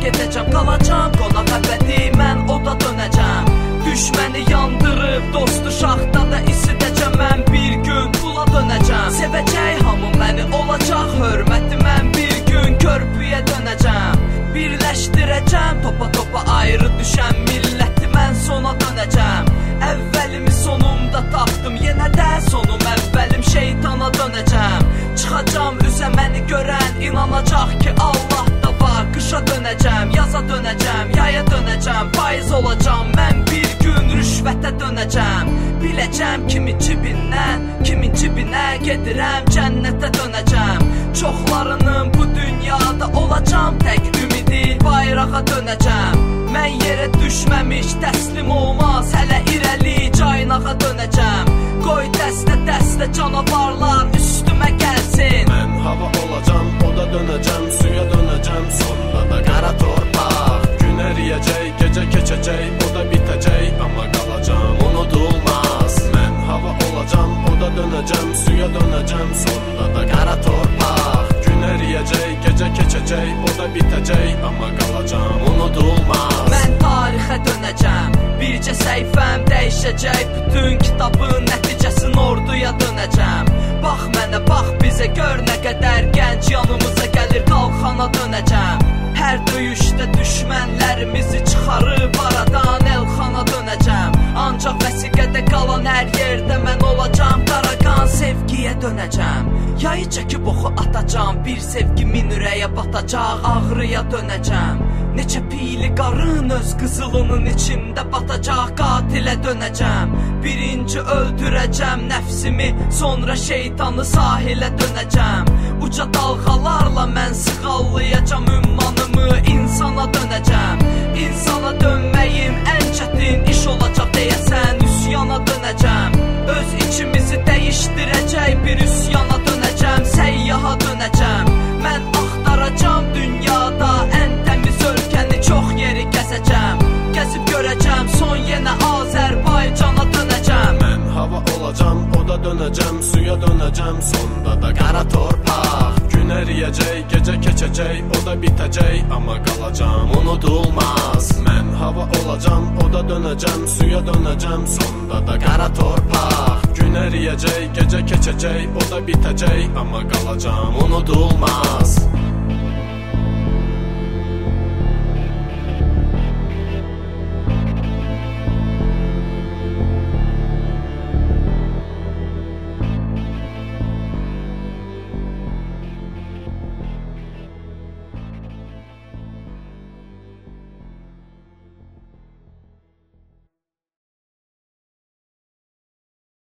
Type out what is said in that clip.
gedəcəm, qalacam qonaq əbədi, mən oda dönəcəm. Düşməni yandırıb, dostu şaxtada isidəcəm, mən bir gün pula dönəcəm. Sevəcək hamı məni, olacaq hörməti, mən bir gün körpüyə dönəcəm. Birləşdirəcəm, topa ayrı düşən milləti, mən sona dönəcəm. Əvvəlimi sonumda tapdım, yenə də sonum əvvəlim, şeytana dönəcəm. Çıxacam üzə, məni görən inanacaq ki Allah da var. Qışa dönəcəm, yaza dönəcəm, yaya dönəcəm, payız olacam, mən bir gün rüşvətə dönəcəm. Biləcəm kimin cibindən, kimin cibinə gedirəm, cənnətə dönəcəm. Çoxlarının bu dünyada olacam tək ümidi, bayrağa dönəcəm. Mən yerə düşməmiş təslim olmaz, hələ irəli caynağa dönəcəm. Qoy dəstə canavarlar üstümə gəlsin. Mən hava olacam, oda dönəcəm, suya dönəcəm, sonda da qara torpaq. Gün əriyəcək, gecə keçəcək, o da bitəcək, amma qalacam unudulmaz. Mən hava olacam, oda dönəcəm, suya dönəcəm, sonda da qara torpaq. Gün əriyəcək, gecə keçəcək, o da bitəcək, amma qalacam unudulmaz. Mən tarixə dönəcəm, bircə səhifəm dəyişəcək, bütün kitabın nəticəsini orduya dönəcəm. Bax mənə, bax bizə, gör nə qədər gənc yanımıza gəlir, qalxana dönəcəm. Hər döyüşdə düşmənlərimizi çıxarıb aradan Elxana dönəcəm. Ancaq vəsiqədə qalan hər yerdə mən olacam, Qaraqan sevgiyə dönəcəm. Yayı çəkib oxu atacam, bir sevgi min ürəyə batacaq, ağrıya dönəcəm. Neçə piyli qarın öz qızılının içində batacaq, qatilə dönəcəm. Birinci öldürəcəm nəfsimi, sonra şeytanı sahilə dönəcəm. Uca dalğalarla mən sığallayacam ümmanımı, insana dönəcəm. İnsana dönməyim ən çətin iş olacaq deyəsən, üsyana dönəcəm. Öz içimizi dəyişdirəcək bir üsyana dönəcəm, səyyaha dönəcəm. Mən axtaracam dünyada ən təmiz ölkəni, çox yeri gəzəcəm. Gəzib görəcəm, son yenə Azərbaycana dönəcəm. Mən hava olacam, oda dönəcəm, suya dönəcəm, sonda da qara torpaq. Gün əriyəcək, gecə keçəcək, o da bitəcək, amma qalacam unudulmaz. Mən hava olacam, oda dönəcəm, suya dönəcəm, sonda da qara torpaq. Gün əriyəcək, gecə keçəcək, o da bitəcək, amma qalacam unudulmaz.